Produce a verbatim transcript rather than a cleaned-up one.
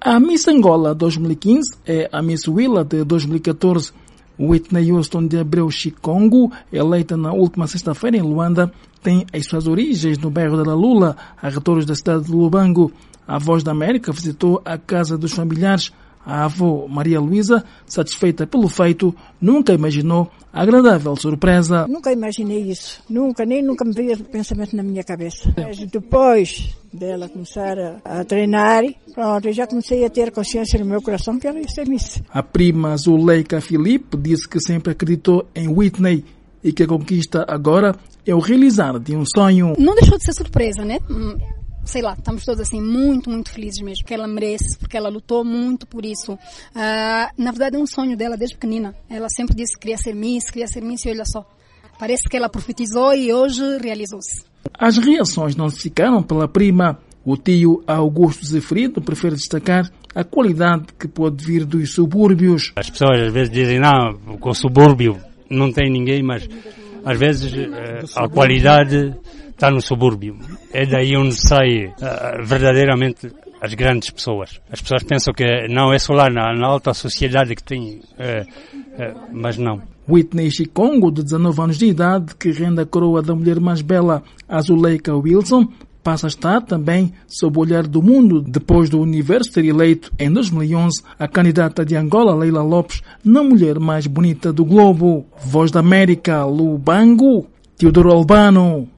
A Miss Angola dois mil e quinze é a Miss Willa de dois mil e catorze. Whitney Houston de Abreu Chikongo, eleita na última sexta-feira em Luanda, tem as suas origens no bairro da Lalula, a retornos da cidade de Lubango. A Voz da América visitou a casa dos familiares. A avó Maria Luísa, satisfeita pelo feito, nunca imaginou a agradável surpresa. Nunca imaginei isso. Nunca, nem nunca me veio pensamento na minha cabeça. Mas depois dela começar a, a treinar, pronto, eu já comecei a ter consciência no meu coração que ela ia ser Miss. A prima Zuleika Filipe disse que sempre acreditou em Whitney e que a conquista agora é o realizar de um sonho. Não deixou de ser surpresa, né? Sei lá, estamos todos assim muito, muito felizes mesmo, porque ela merece, porque ela lutou muito por isso. Uh, na verdade é um sonho dela desde pequenina. Ela sempre disse que queria ser Miss, queria ser Miss e olha só. Parece que ela profetizou e hoje realizou-se. As reações não se ficaram pela prima. O tio Augusto Zefrido prefere destacar a qualidade que pode vir dos subúrbios. As pessoas às vezes dizem, não, com o subúrbio não tem ninguém, mas às vezes a qualidade está no subúrbio. É daí onde sai uh, verdadeiramente as grandes pessoas. As pessoas pensam que não é só lá na, na alta sociedade que tem, uh, uh, mas não. Whitney Chikongo, de dezanove anos de idade, que rende a coroa da mulher mais bela, a Zuleika Wilson, passa a estar também sob o olhar do mundo depois do Universo ter eleito em dois mil e onze a candidata de Angola, Leila Lopes, na mulher mais bonita do globo. Voz da América, Lubango, Teodoro Albano.